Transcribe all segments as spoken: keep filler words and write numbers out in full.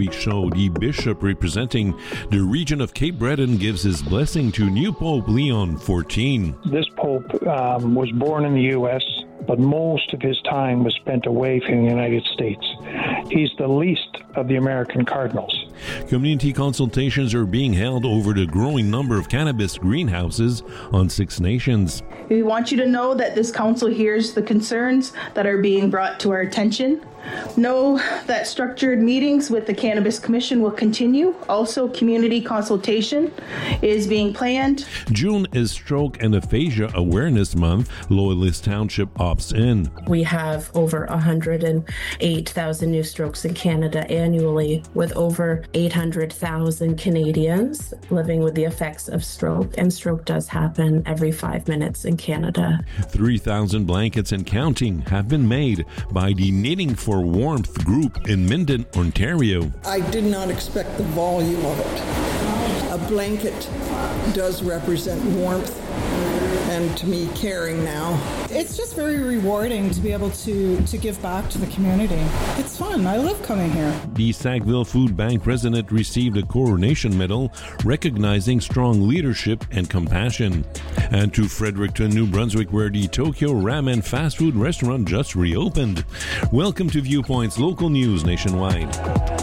Week show, the bishop representing the region of Cape Breton gives his blessing to new Pope Leon the fourteenth. This Pope um, was born in the U S, but most of his time was spent away from the United States. He's the least of the American cardinals. Community consultations are being held over the growing number of cannabis greenhouses on Six Nations. We want you to know that this council hears the concerns that are being brought to our attention. Know that structured meetings with the Cannabis Commission will continue. Also, community consultation is being planned. June is Stroke and Aphasia Awareness Month. Loyalist Township opts in. We have over one hundred eight thousand new strokes in Canada annually, with over eight hundred thousand Canadians living with the effects of stroke. And stroke does happen every five minutes in Canada. three thousand blankets and counting have been made by the Knitting for Warmth group in Minden, Ontario. I did not expect the volume of it. A blanket does represent warmth and, to me, caring now. It's just very rewarding to be able to, to give back to the community. It's fun. I love coming here. The Sackville Food Bank president received a coronation medal recognizing strong leadership and compassion. And to Fredericton, New Brunswick, where the Tokyo Ramen fast food restaurant just reopened. Welcome to Viewpoint's local news nationwide.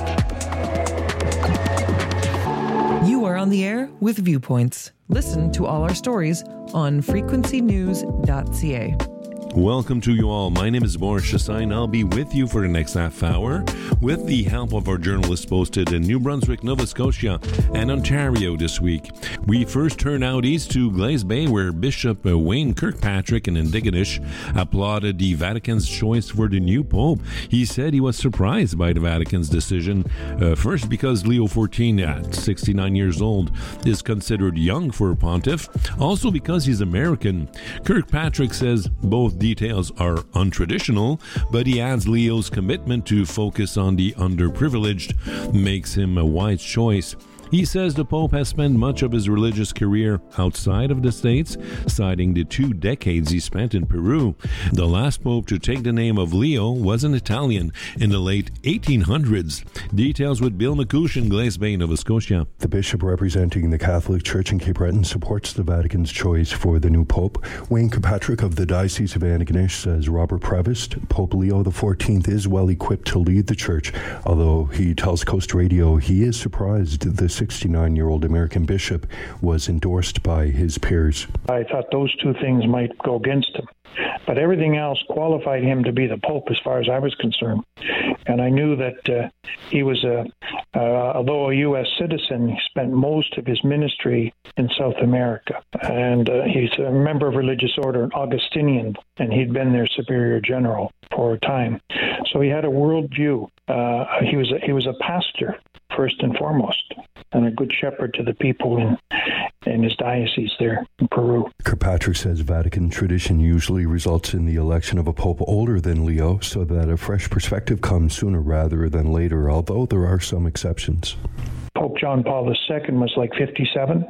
You are on the air with Viewpoints. Listen to all our stories on frequency news dot c a. Welcome to you all. My name is Boris Chassain. I'll be with you for the next half hour with the help of our journalists posted in New Brunswick, Nova Scotia, and Ontario this week. We first turn out east to Glaze Bay, where Bishop Wayne Kirkpatrick in Antigonish applauded the Vatican's choice for the new Pope. He said he was surprised by the Vatican's decision, uh, first because Leo the fourteenth, at sixty-nine years old, is considered young for a pontiff, also because he's American. Kirkpatrick says both details are untraditional, but he adds Leo's commitment to focus on the underprivileged makes him a wise choice. He says the Pope has spent much of his religious career outside of the States, citing the two decades he spent in Peru. The last Pope to take the name of Leo was an Italian in the late eighteen hundreds. Details with Bill McCouche in Glaze Bay, Nova Scotia. The bishop representing the Catholic Church in Cape Breton supports the Vatican's choice for the new Pope. Wayne Kirkpatrick of the Diocese of Antigonish says Robert Prevost, Pope Leo the fourteenth, is well equipped to lead the Church, although he tells Coast Radio he is surprised the sixty-nine-year-old American bishop was endorsed by his peers. I thought those two things might go against him, but everything else qualified him to be the Pope as far as I was concerned. And I knew that uh, he was, a, uh, although a U S citizen, he spent most of his ministry in South America. And uh, he's a member of religious order, an Augustinian, and he'd been their superior general for a time. So he had a worldview. Uh, he was a, he was a pastor, first and foremost, and a good shepherd to the people in, in his diocese there in Peru. Kirkpatrick says Vatican tradition usually results in the election of a pope older than Leo, so that a fresh perspective comes sooner rather than later, although there are some exceptions. Pope John Paul the Second was like fifty-seven,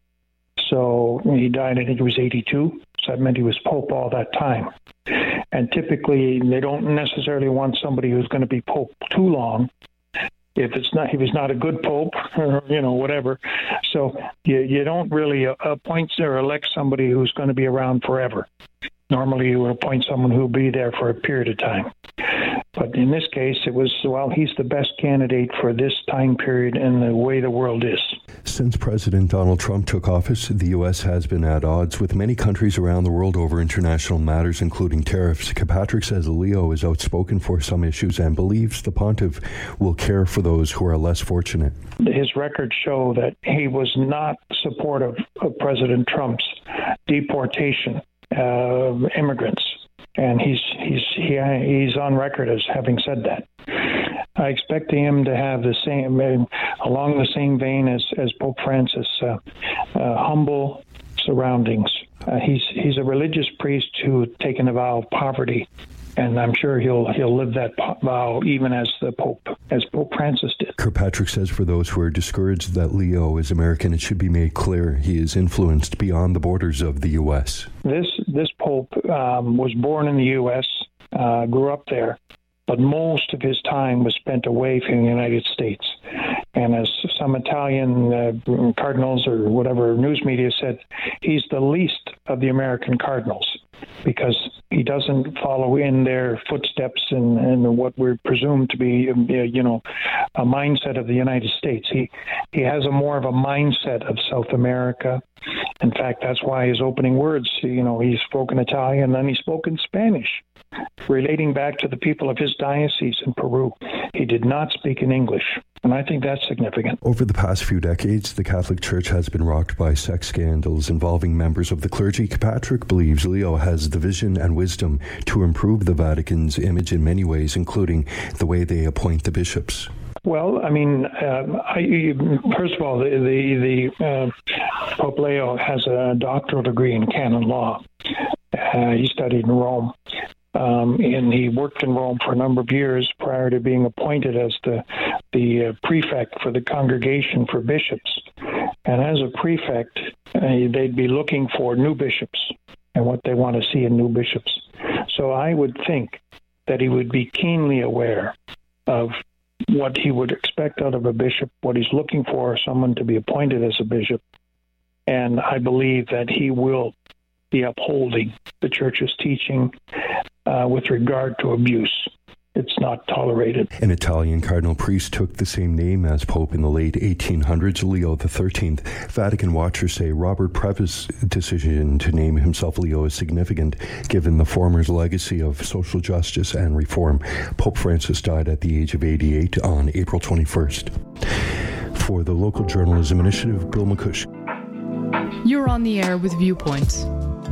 so he died, I think he was eighty-two, so that meant he was pope all that time. And typically, they don't necessarily want somebody who's going to be pope too long. If it's not, he was not a good pope, or, you know, whatever. So you you don't really appoint or elect somebody who's going to be around forever. Normally, you would appoint someone who will be there for a period of time. But in this case, it was, well, he's the best candidate for this time period and the way the world is. Since President Donald Trump took office, the U S has been at odds with many countries around the world over international matters, including tariffs. Kirkpatrick says Leo is outspoken for some issues and believes the pontiff will care for those who are less fortunate. His records show that he was not supportive of President Trump's deportation of immigrants. And he's he's he, he's on record as having said that. I expect him to have the same, along the same vein as, as Pope Francis, uh, uh, humble surroundings. Uh, he's he's a religious priest who had taken a vow of poverty, and I'm sure he'll he'll live that vow even as the Pope, as Pope Francis did. Kirkpatrick says for those who are discouraged that Leo is American, it should be made clear he is influenced beyond the borders of the U S. This this Pope um, was born in the U S, uh, grew up there, but most of his time was spent away from the United States. And as some Italian uh, cardinals or whatever news media said, he's the least of the American cardinals because he doesn't follow in their footsteps in, in what we're presumed to be, you know, a mindset of the United States. He he has a more of a mindset of South America. In fact, that's why his opening words, you know, he spoke in Italian, then he spoke in Spanish, relating back to the people of his diocese in Peru. He did not speak in English, and I think that's significant. Over the past few decades, the Catholic Church has been rocked by sex scandals involving members of the clergy. Patrick believes Leo has the vision and wisdom to improve the Vatican's image in many ways, including the way they appoint the bishops. Well, I mean, uh, I, first of all, the the, the uh, Pope Leo has a doctoral degree in canon law. Uh, he studied in Rome, um, and he worked in Rome for a number of years prior to being appointed as the the uh, prefect for the Congregation for Bishops. And as a prefect, uh, they'd be looking for new bishops and what they want to see in new bishops. So I would think that he would be keenly aware of what he would expect out of a bishop, what he's looking for, someone to be appointed as a bishop. And I believe that he will be upholding the Church's teaching uh, with regard to abuse. It's not tolerated. An Italian cardinal priest took the same name as Pope in the late eighteen hundreds, Leo the thirteenth. Vatican watchers say Robert Previs' decision to name himself Leo is significant, given the former's legacy of social justice and reform. Pope Francis died at the age of eighty-eight on April twenty-first. For the Local Journalism Initiative, Bill McCush. You're on the air with Viewpoints.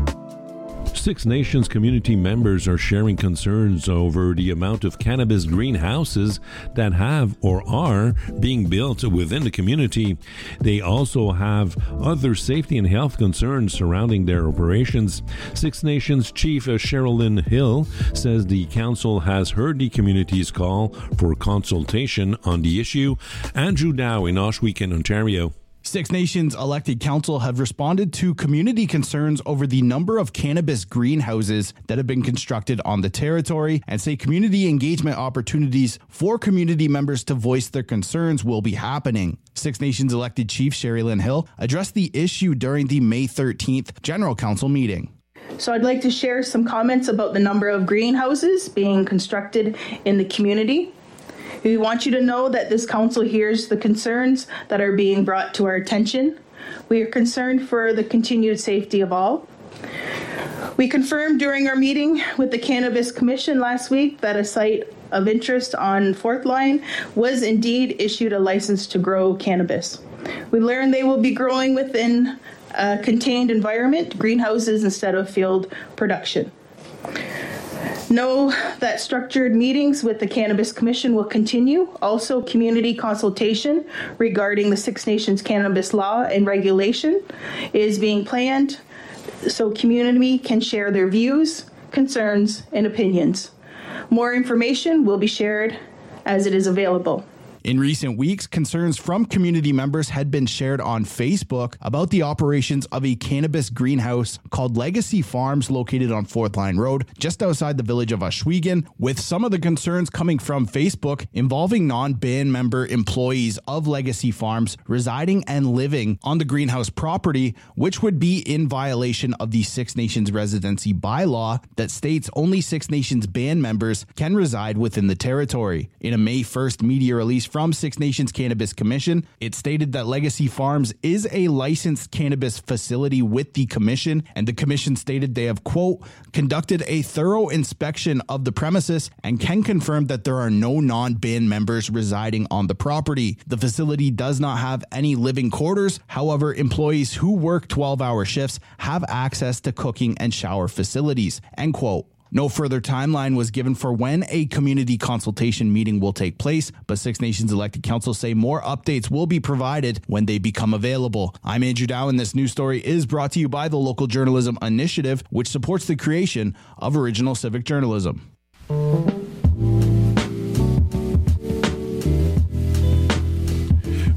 Six Nations community members are sharing concerns over the amount of cannabis greenhouses that have or are being built within the community. They also have other safety and health concerns surrounding their operations. Six Nations Chief Sherilyn Hill says the council has heard the community's call for consultation on the issue. Andrew Dow in Ohsweken, Ontario. Six Nations elected council have responded to community concerns over the number of cannabis greenhouses that have been constructed on the territory and say community engagement opportunities for community members to voice their concerns will be happening. Six Nations elected Chief Sherilyn Hill addressed the issue during the May thirteenth General Council meeting. So I'd like to share some comments about the number of greenhouses being constructed in the community. We want you to know that this council hears the concerns that are being brought to our attention. We are concerned for the continued safety of all. We confirmed during our meeting with the Cannabis Commission last week that a site of interest on Fourth Line was indeed issued a license to grow cannabis. We learned they will be growing within a contained environment, greenhouses instead of field production. Know that structured meetings with the Cannabis Commission will continue. Also, community consultation regarding the Six Nations cannabis law and regulation is being planned so community can share their views, concerns, and opinions. More information will be shared as it is available. In recent weeks, concerns from community members had been shared on Facebook about the operations of a cannabis greenhouse called Legacy Farms located on Fourth Line Road, just outside the village of Ohsweken, with some of the concerns coming from Facebook involving non-band member employees of Legacy Farms residing and living on the greenhouse property, which would be in violation of the Six Nations residency bylaw that states only Six Nations band members can reside within the territory. In a May first media release from Six Nations Cannabis Commission, it stated that Legacy Farms is a licensed cannabis facility with the commission, and the commission stated they have, quote, conducted a thorough inspection of the premises and can confirm that there are no non-band members residing on the property. The facility does not have any living quarters. However, employees who work twelve-hour shifts have access to cooking and shower facilities, end quote. No further timeline was given for when a community consultation meeting will take place, but Six Nations elected council say more updates will be provided when they become available. I'm Andrew Dow, and this news story is brought to you by the Local Journalism Initiative, which supports the creation of original civic journalism.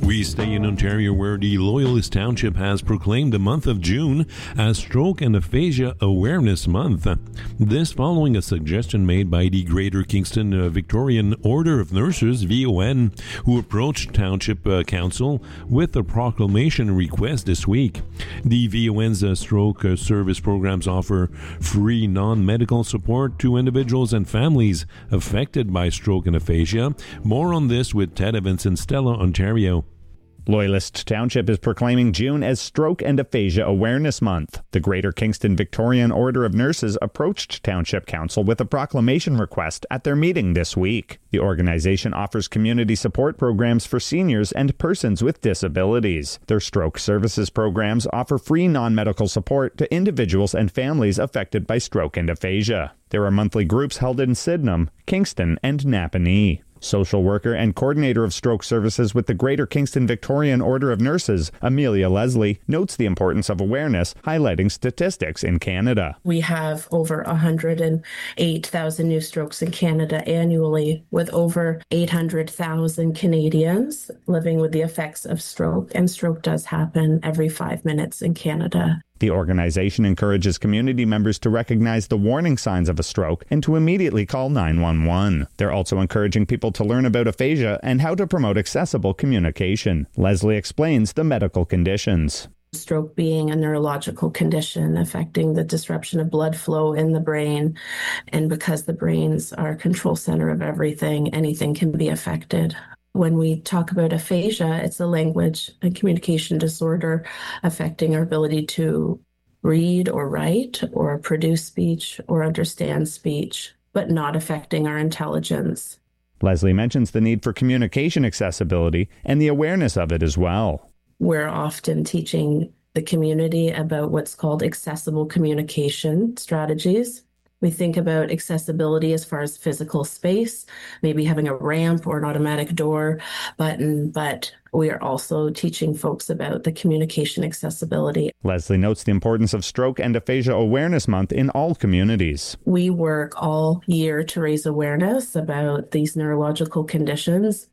We stay in Ontario, where the Loyalist Township has proclaimed the month of June as Stroke and Aphasia Awareness Month. This following a suggestion made by the Greater Kingston uh, Victorian Order of Nurses, V O N, who approached Township uh, Council with a proclamation request this week. The V O N's uh, stroke uh, service programs offer free non-medical support to individuals and families affected by stroke and aphasia. More on this with Ted Evans in Stella, Ontario. Loyalist Township is proclaiming June as Stroke and Aphasia Awareness Month. The Greater Kingston Victorian Order of Nurses approached Township Council with a proclamation request at their meeting this week. The organization offers community support programs for seniors and persons with disabilities. Their stroke services programs offer free non-medical support to individuals and families affected by stroke and aphasia. There are monthly groups held in Sydenham, Kingston, and Napanee. Social worker and coordinator of stroke services with the Greater Kingston Victorian Order of Nurses, Amelia Leslie, notes the importance of awareness, highlighting statistics in Canada. We have over one hundred eight thousand new strokes in Canada annually, with over eight hundred thousand Canadians living with the effects of stroke, and stroke does happen every five minutes in Canada. The organization encourages community members to recognize the warning signs of a stroke and to immediately call nine one one. They're also encouraging people to learn about aphasia and how to promote accessible communication. Leslie explains the medical conditions. Stroke being a neurological condition affecting the disruption of blood flow in the brain. And because the brain's our control center of everything, anything can be affected. When we talk about aphasia, it's a language and communication disorder affecting our ability to read or write or produce speech or understand speech, but not affecting our intelligence. Leslie mentions the need for communication accessibility and the awareness of it as well. We're often teaching the community about what's called accessible communication strategies. We think about accessibility as far as physical space, maybe having a ramp or an automatic door button, but we are also teaching folks about the communication accessibility. Leslie notes the importance of Stroke and Aphasia Awareness Month in all communities. We work all year to raise awareness about these neurological conditions.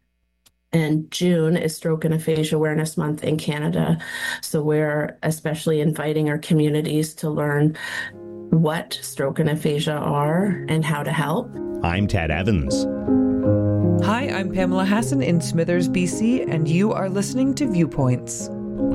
And June is Stroke and Aphasia Awareness Month in Canada. So we're especially inviting our communities to learn what stroke and aphasia are and how to help. I'm Ted Evans. Hi, I'm Pamela Hassan in Smithers, B C, and you are listening to Viewpoints.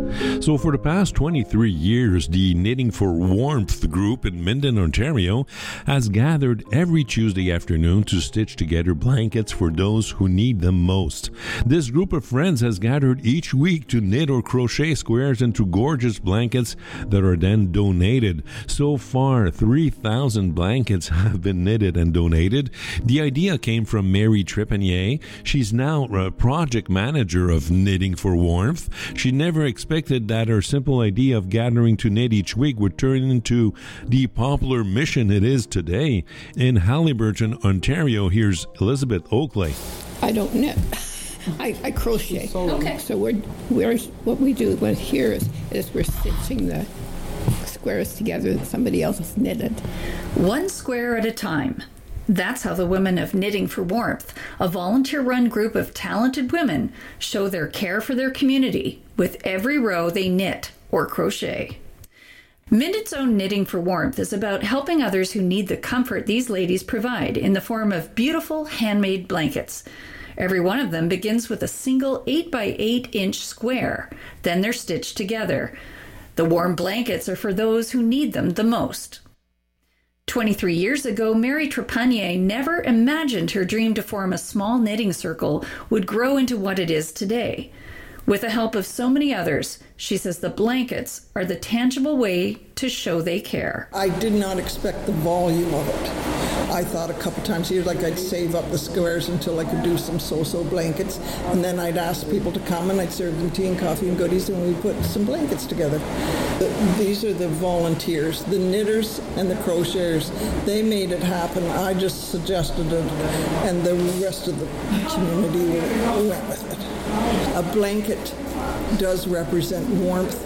So for the past twenty-three years, the Knitting for Warmth group in Minden, Ontario, has gathered every Tuesday afternoon to stitch together blankets for those who need them most. This group of friends has gathered each week to knit or crochet squares into gorgeous blankets that are then donated. So far, three thousand blankets have been knitted and donated. The idea came from Mary Trepanier. She's now a project manager of Knitting for Warmth. She never expected that her simple idea of gathering to knit each week would turn into the popular mission it is today. In Haliburton, Ontario, here's Elizabeth Oakley. I don't knit. I, I crochet. Okay. So we're, we're what we do here is, is we're stitching the squares together that somebody else has knitted. One square at a time. That's how the women of Knitting for Warmth, a volunteer-run group of talented women, show their care for their community with every row they knit or crochet. Minden's own Knitting for Warmth is about helping others who need the comfort these ladies provide in the form of beautiful handmade blankets. Every one of them begins with a single eight by eight inch square. Then they're stitched together. The warm blankets are for those who need them the most. twenty-three years ago, Mary Trepanier never imagined her dream to form a small knitting circle would grow into what it is today. With the help of so many others, she says the blankets are the tangible way to show they care. I did not expect the volume of it. I thought a couple times a year, like I'd save up the squares until I could do some so-so blankets, and then I'd ask people to come and I'd serve them tea and coffee and goodies, and we'd put some blankets together. The, these are the volunteers, the knitters and the crocheters. They made it happen. I just suggested it, and the rest of the community went with it. A blanket does represent warmth,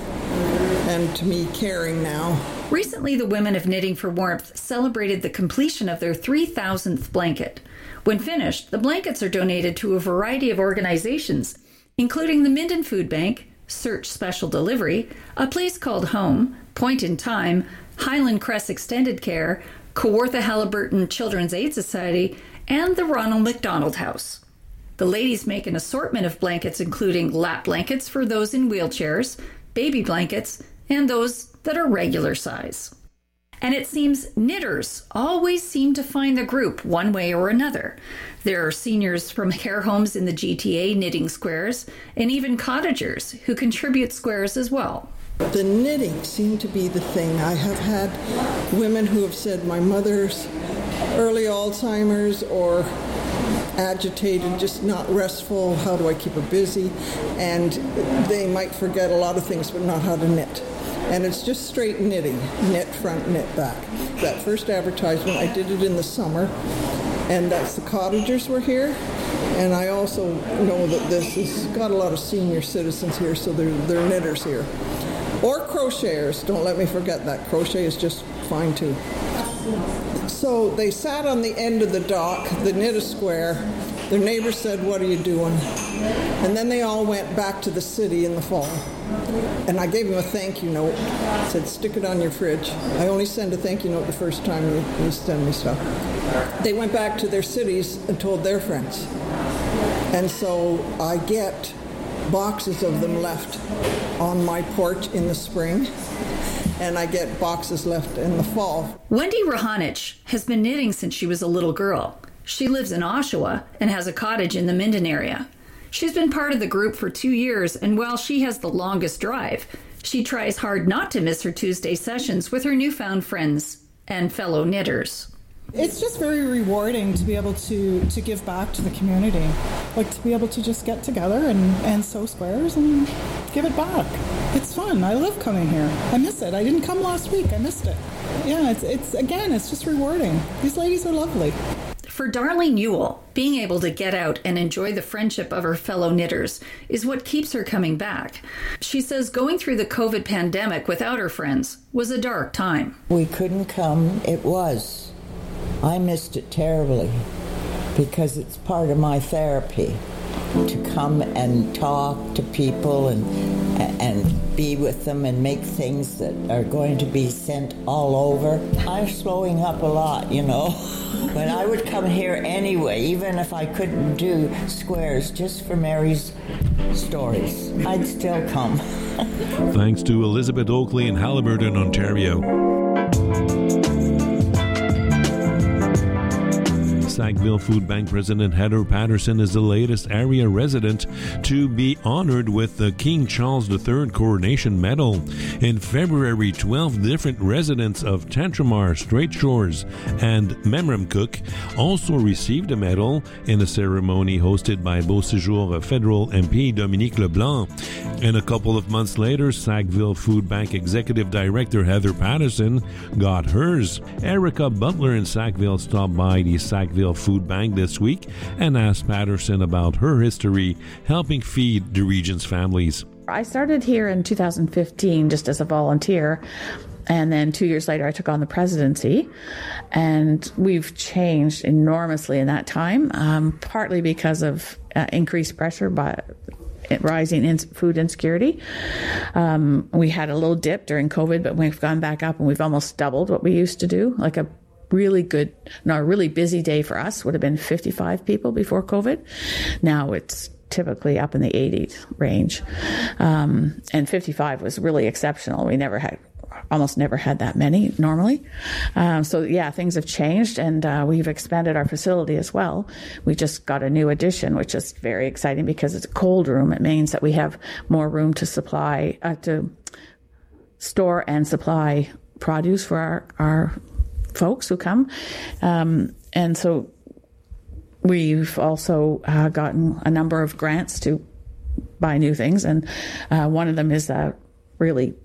and to me, caring now. Recently, the women of Knitting for Warmth celebrated the completion of their three thousandth blanket. When finished, the blankets are donated to a variety of organizations, including the Minden Food Bank, Search Special Delivery, a place called Home, Point in Time, Highland Crest Extended Care, Kawartha Halliburton Children's Aid Society, and the Ronald McDonald House. The ladies make an assortment of blankets including lap blankets for those in wheelchairs, baby blankets, and those that are regular size. And it seems knitters always seem to find the group one way or another. There are seniors from care homes in the G T A knitting squares, and even cottagers who contribute squares as well. The knitting seemed to be the thing. I have had women who have said my mother's early Alzheimer's or agitated, just not restful, how do I keep her busy? And they might forget a lot of things, but not how to knit. And it's just straight knitting, knit front, knit back. That first advertisement, I did it in the summer, and that's the cottagers were here. And I also know that this has got a lot of senior citizens here, so they're, they're knitters here. Or crocheters, don't let me forget that. Crochet is just fine too. So they sat on the end of the dock, the knit a square. Their neighbor said, "What are you doing?" And then they all went back to the city in the fall. And I gave them a thank you note. I said, "Stick it on your fridge." I only send a thank you note the first time you, you send me stuff. They went back to their cities and told their friends. And so I get boxes of them left on my porch in the spring, and I get boxes left in the fall. Wendy Rahanich has been knitting since she was a little girl. She lives in Oshawa and has a cottage in the Minden area. She's been part of the group for two years, and while she has the longest drive, she tries hard not to miss her Tuesday sessions with her newfound friends and fellow knitters. It's just very rewarding to be able to, to give back to the community, like to be able to just get together and, and sew squares and give it back. It's fun. I love coming here. I miss it. I didn't come last week. I missed it. Yeah, it's, it's again, it's just rewarding. These ladies are lovely. For Darlene Ewell, being able to get out and enjoy the friendship of her fellow knitters is what keeps her coming back. She says going through the COVID pandemic without her friends was a dark time. We couldn't come. It was. I missed it terribly because it's part of my therapy to come and talk to people and and be with them and make things that are going to be sent all over. I'm slowing up a lot, you know. But I would come here anyway, even if I couldn't do squares, just for Mary's stories. I'd still come. Thanks to Elizabeth Oakley in Halliburton, Ontario. Sackville Food Bank President Heather Patterson is the latest area resident to be honored with the King Charles the Third Coronation Medal. In February, twelve different residents of Tantramar, Strait Shores, and Memramcook also received a medal in a ceremony hosted by Beauséjour federal M P Dominique Leblanc. And a couple of months later, Sackville Food Bank Executive Director Heather Patterson got hers. Erica Butler in Sackville stopped by the Sackville Food Bank this week and asked Patterson about her history helping feed the region's families. I started here in two thousand fifteen just as a volunteer, and then two years later I took on the presidency, and we've changed enormously in that time, um, partly because of uh, increased pressure by rising in food insecurity. Um, we had a little dip during COVID, but we've gone back up and we've almost doubled what we used to do. Like a really good, no, a really busy day for us would have been fifty-five people before COVID. Now it's typically up in the eighties range. Um, and fifty-five was really exceptional. We never had, almost never had that many normally. Um, so yeah, things have changed, and uh, we've expanded our facility as well. We just got a new addition, which is very exciting because it's a cold room. It means that we have more room to supply, uh, to store and supply produce for our, our folks who come. Um, and so we've also uh, gotten a number of grants to buy new things. And uh, one of them is a really big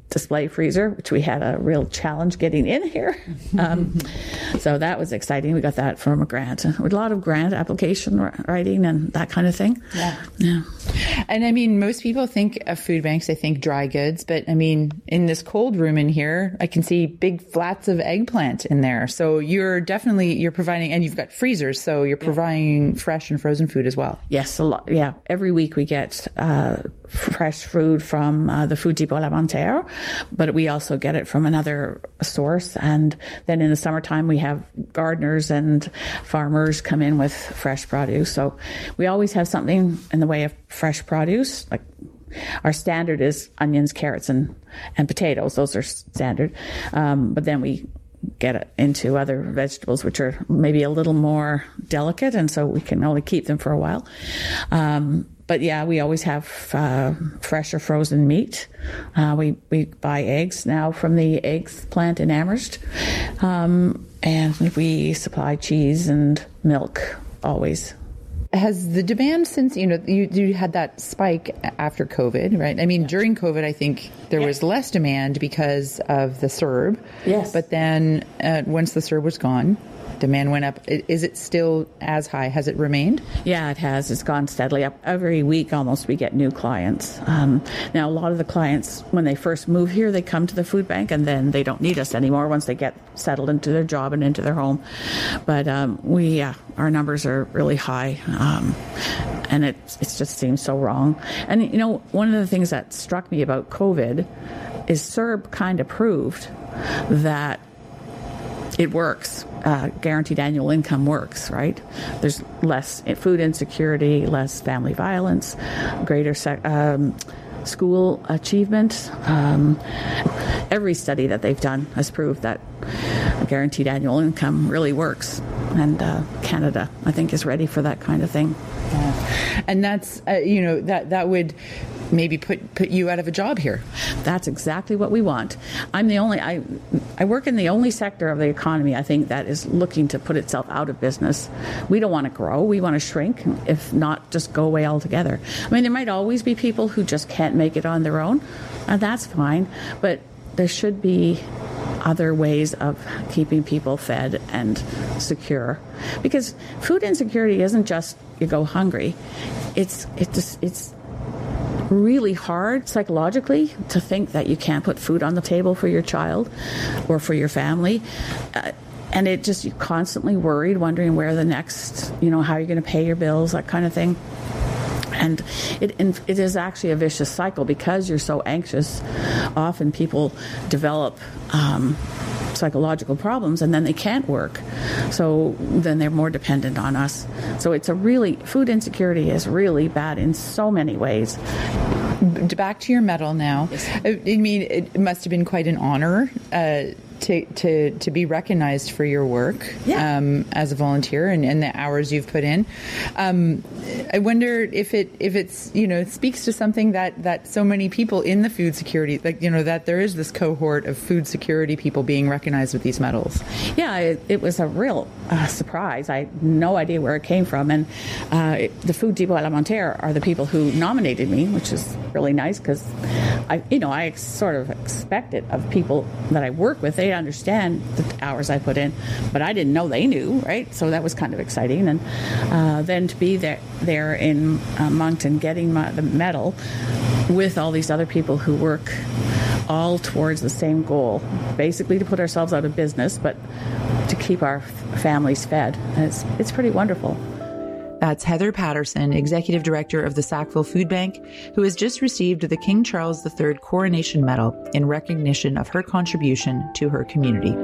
display freezer, which we had a real challenge getting in here. Um, so that was exciting. We got that from a grant. With a lot of grant application writing and that kind of thing. Yeah. Yeah. And I mean, most people think of food banks, they think dry goods, but I mean, in this cold room in here, I can see big flats of eggplant in there. So you're definitely, you're providing, and you've got freezers, so you're providing fresh and frozen food as well. Yes, a lot. Yeah. Every week we get uh, fresh food from uh, the Food Depot Alimentaire, but we also get it from another source. And then in the summertime, we have gardeners and farmers come in with fresh produce. So we always have something in the way of fresh produce. Like our standard is onions, carrots, and, and potatoes. Those are standard. Um, but then we get it into other vegetables, which are maybe a little more delicate, and so we can only keep them for a while. Um, But yeah, we always have uh, fresh or frozen meat. Uh, we, we buy eggs now from the eggs plant in Amherst. Um, and we supply cheese and milk always. Has the demand since, you know, you, you had that spike after COVID, right? I mean, yeah. During COVID, I think there yeah. was less demand because of the C E R B. Yes. But then uh, once the C E R B was gone, demand went up. Is it still as high? Has it remained? Yeah, it has. It's gone steadily up. Every week almost we get new clients. Um, now, a lot of the clients, when they first move here, they come to the food bank and then they don't need us anymore once they get settled into their job and into their home. But um, we, yeah, our numbers are really high. Um, and it, it just seems so wrong. And, you know, one of the things that struck me about COVID is C E R B kind of proved that it works. Uh, guaranteed annual income works, right? There's less food insecurity, less family violence, greater sec- um, school achievement. Um, every study that they've done has proved that guaranteed annual income really works. And uh, Canada, I think, is ready for that kind of thing. Yeah. And that's, uh, you know, that, that would maybe put put you out of a job here. That's exactly what we want. I'm the only, I I work in the only sector of the economy, I think, that is looking to put itself out of business. We don't want to grow. We want to shrink, if not just go away altogether. I mean, there might always be people who just can't make it on their own, and that's fine, but there should be other ways of keeping people fed and secure. Because food insecurity isn't just you go hungry. It's it's it's really hard psychologically to think that you can't put food on the table for your child or for your family. Uh, and it just, you're constantly worried, wondering where the next, you know, how you're going to pay your bills, that kind of thing. And it it is actually a vicious cycle because you're so anxious. Often people develop um, psychological problems and then they can't work. So then they're more dependent on us. So it's a really, food insecurity is really bad in so many ways. Back to your medal now. Yes. I mean, it must have been quite an honor uh, to, to to be recognized for your work yeah. um, as a volunteer and, and the hours you've put in. Um, I wonder if it if it's, you know, it speaks to something that, that so many people in the food security, like, you know, that there is this cohort of food security people being recognized with these medals. Yeah, it, it was a real uh, surprise. I had no idea where it came from. And uh, it, the Food Depot Alimentaire are the people who nominated me, which is really nice because I, you know, I sort of expect it of people that I work with. They understand the hours I put in, but I didn't know they knew, right? So that was kind of exciting. And uh, then to be there, there in uh, Moncton getting my, the medal with all these other people who work all towards the same goal, basically to put ourselves out of business, but to keep our families fed. And it's, it's pretty wonderful. That's Heather Patterson, Executive Director of the Sackville Food Bank, who has just received the King Charles the Third Coronation Medal in recognition of her contribution to her community.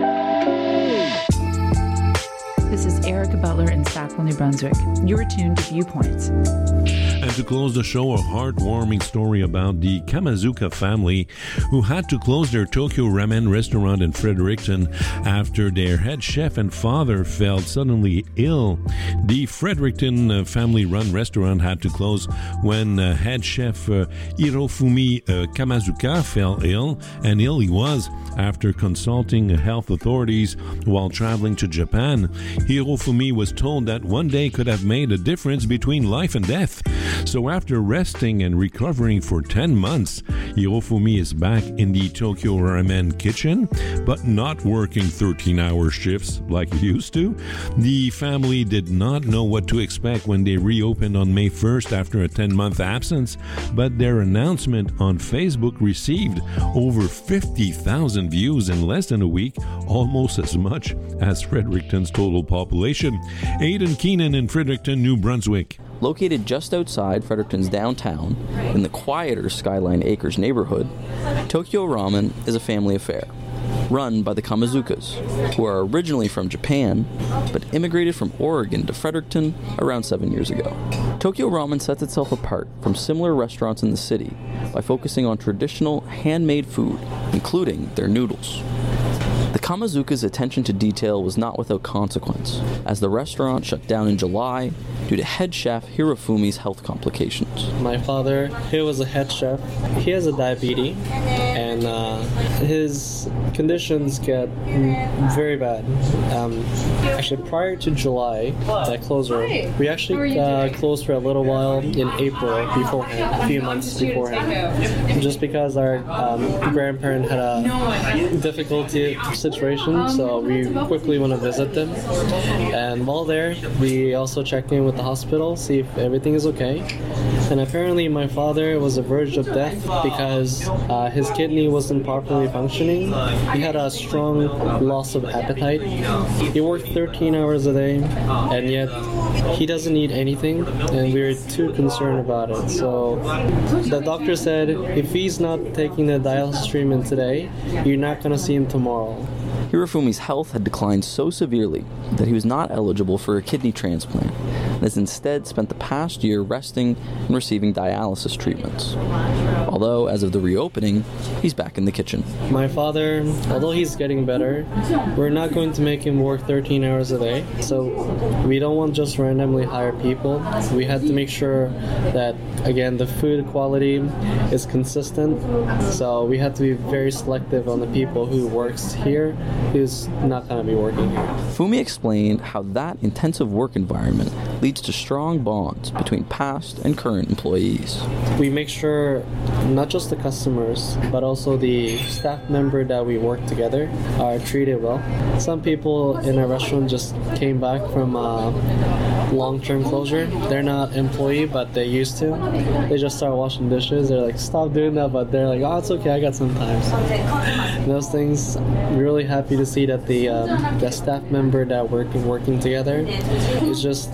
This is Erica Butler in Sackville, New Brunswick. You're tuned to Viewpoints. And to close the show, a heartwarming story about the Kamazuka family who had to close their Tokyo Ramen restaurant in Fredericton after their head chef and father fell suddenly ill. The Fredericton uh, family-run restaurant had to close when uh, head chef uh, Hirofumi uh, Kamazuka fell ill, and ill he was after consulting health authorities while traveling to Japan. Hirofumi was told that one day could have made a difference between life and death. So after resting and recovering for ten months, Hirofumi is back in the Tokyo Ramen kitchen, but not working thirteen-hour shifts like he used to. The family did not know what to expect when they reopened on May first after a ten-month absence, but their announcement on Facebook received over fifty thousand views in less than a week, almost as much as Fredericton's total population. Aidan Keenan in Fredericton, New Brunswick. Located just outside Fredericton's downtown, in the quieter Skyline Acres neighborhood, Tokyo Ramen is a family affair, run by the Kamazukas, who are originally from Japan, but immigrated from Oregon to Fredericton around seven years ago. Tokyo Ramen sets itself apart from similar restaurants in the city by focusing on traditional handmade food, including their noodles. The Kamazuka's attention to detail was not without consequence, as the restaurant shut down in July due to head chef Hirofumi's health complications. My father, he was a head chef. He has a diabetes, and uh, his conditions get very bad. Um, actually, prior to July, that closure, we actually uh, closed for a little while in April beforehand, a few months beforehand, just because our um, grandparent had a difficulty situation, so we quickly want to visit them. And while there, we also checked in with the hospital, see if everything is okay. And apparently my father was on the verge of death because uh, his kidney wasn't properly functioning. He had a strong loss of appetite. He worked thirteen hours a day, and yet he doesn't eat anything, and we were too concerned about it. So the doctor said, if he's not taking the dialysis treatment today, you're not going to see him tomorrow. Hirofumi's health had declined so severely that he was not eligible for a kidney transplant, and has instead spent the past year resting and receiving dialysis treatments. Although, as of the reopening, he's back in the kitchen. My father, although he's getting better, we're not going to make him work thirteen hours a day, so we don't want just randomly hire people. We had to make sure that, again, the food quality is consistent, so we had to be very selective on the people who works here, who's not going to be working here. Fumi explained how that intensive work environment leads to strong bonds between past and current employees. We make sure not just the customers, but also the staff member that we work together are treated well. Some people in our restaurant just came back from a long-term closure. They're not employee, but they used to. They just start washing dishes. They're like, stop doing that, but they're like, oh, it's okay, I got some time. And those things, we're really happy to see that the um, the staff member that we're working, working together is just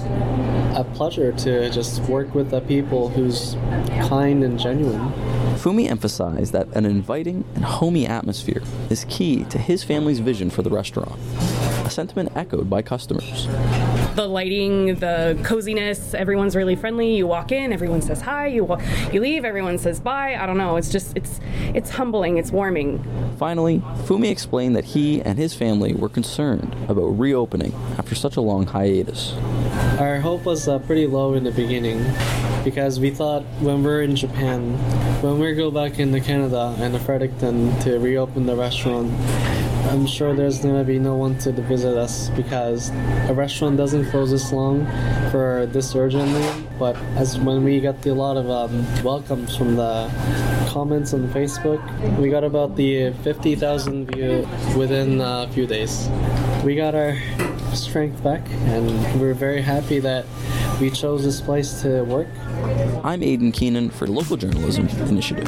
a pleasure to just work with the people who's kind and genuine. Fumi emphasized that an inviting and homey atmosphere is key to his family's vision for the restaurant, a sentiment echoed by customers. The lighting, the coziness, everyone's really friendly. You walk in, everyone says hi. You wa- you leave, everyone says bye. I don't know. It's just, it's it's humbling. It's warming. Finally, Fumi explained that he and his family were concerned about reopening after such a long hiatus. Our hope was uh, pretty low in the beginning because we thought when we're in Japan, when we go back into Canada and Fredericton to reopen the restaurant, I'm sure there's going to be no one to visit us because a restaurant doesn't close this long for this urgently. But as when we got a lot of um, welcomes from the comments on Facebook, we got about the fifty thousand view within a few days. We got our strength back, and we're very happy that we chose this place to work. I'm Aidan Keenan for Local Journalism Initiative.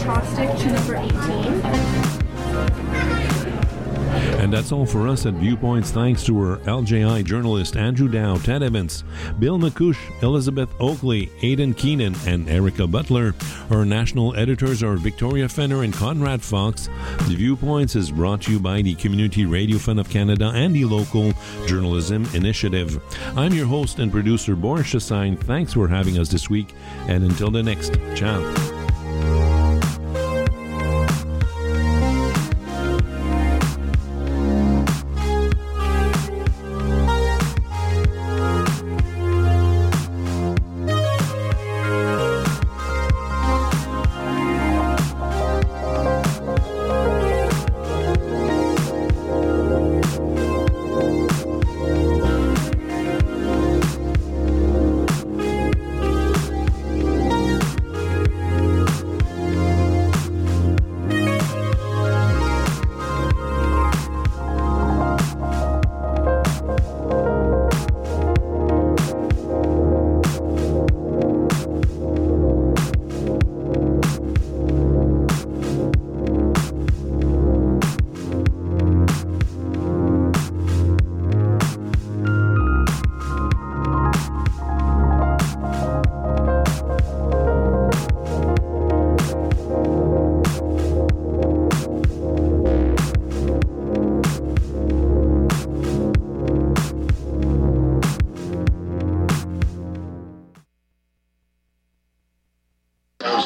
And that's all for us at Viewpoints. Thanks to our L J I journalist Andrew Dow, Ted Evans, Bill McCush, Elizabeth Oakley, Aidan Keenan, and Erica Butler. Our national editors are Victoria Fenner and Conrad Fox. The Viewpoints is brought to you by the Community Radio Fund of Canada and the Local Journalism Initiative. I'm your host and producer, Boris Chassagne. Thanks for having us this week, and until the next, ciao.